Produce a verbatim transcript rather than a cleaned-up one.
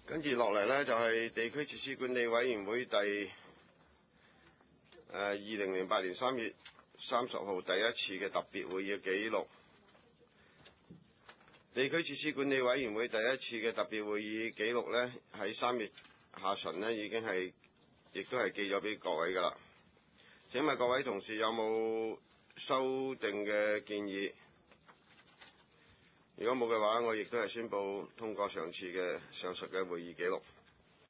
跟住落嚟呢，就係、是、地區設施管理委員會第誒二零零八年三月三十號第一次嘅特別會議嘅記錄。地區設施管理委員會第一次嘅特別會議記錄呢，喺三月下旬呢已經係亦都係寄咗俾各位㗎啦。請問各位同事有冇修訂嘅建議？如果冇嘅話，我亦都係宣布通過上次嘅上述嘅會議記錄。